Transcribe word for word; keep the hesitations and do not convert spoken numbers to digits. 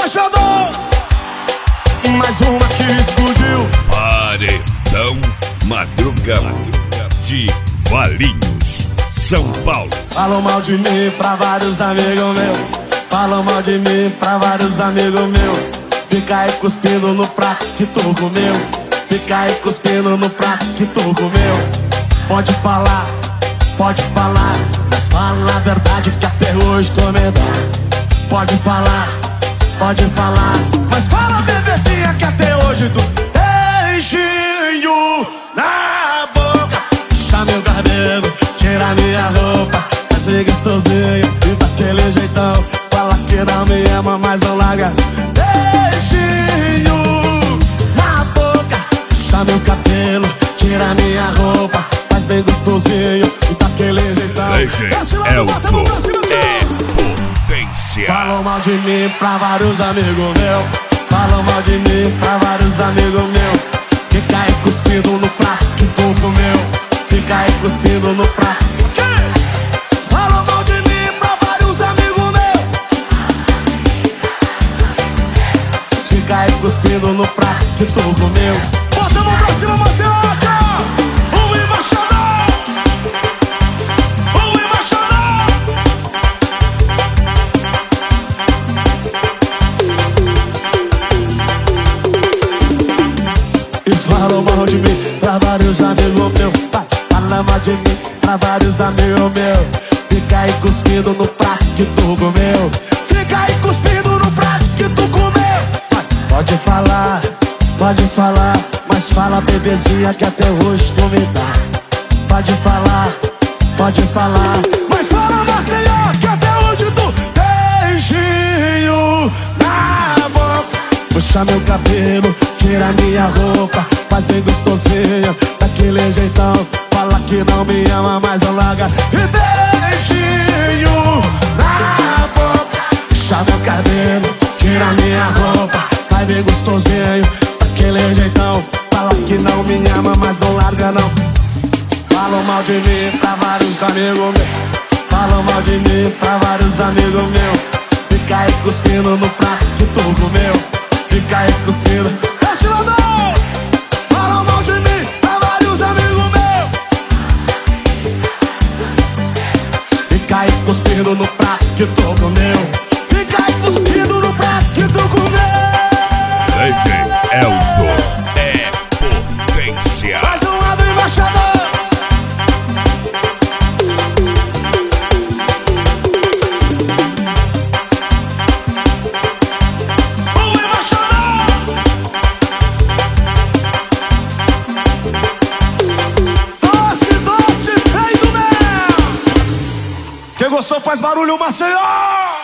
embaixador. Mais uma que explodiu. Paredão Madruga de Valinhos, São Paulo. Falam mal de mim pra vários amigos meus. Falam mal de mim pra vários amigos meus. Fica aí cuspindo no prato que tu comeu. Fica aí cuspindo no prato que tu comeu. Pode falar, pode falar, mas fala a verdade que até hoje tô medado. Pode falar, pode falar, mas fala, bebezinha, que até hoje tu beijinho na boca. Puxa meu cabelo, tira minha roupa, faz ser gostosinho e daquele jeitão. Fala que não me ama, mas não larga. Beijinho na boca. Puxa meu cabelo, tira minha roupa, faz bem gostosinho e daquele jeitão. Legend Elzo é potência. Falam mal de mim pra vários amigos meus. Falam mal de mim pra vários amigos meus. Fica aí cuspindo no prato que tu comeu. Fica aí cuspindo no prato. Falam mal de mim pra vários amigos meus. Fica aí cuspindo no prato que tu comeu. Bota a mão pra cima, Marcelo. O embaixador. O embaixador. E falam mal de mim pra vários amigos meus. Fala mal de mim pra vários amigos meus. Fica aí cuspindo no prato que tu comeu. Fica aí cuspindo no prato que tu comeu. Pode falar, pode falar, mas fala, bebezinha, que até hoje não me dá. Pode falar, pode falar, mas fala, Maceió, que até hoje tu beijinho na boca. Puxa meu cabelo, tira minha roupa, faz bem gostosinho daquele jeitão. Fala que não me ama, mas não larga. E beijinho na boca. Puxa meu cabelo, tira minha roupa, faz bem gostosinho daquele jeitão. Fala que não me ama, mas não larga não. Falam mal de mim pra vários amigos meus. Falam mal de mim pra vários amigos meus. Fica aí cuspindo no prato que tu comeu. Fica aí cuspindo. Estilador! Falam mal de mim pra vários amigos meus. Fica aí cuspindo no prato que tu comeu. Fica aí cuspindo no prato que tu comeu. Legend Elzo é potência. Mais um lado, embaixador. Quem gostou faz barulho, Maceió!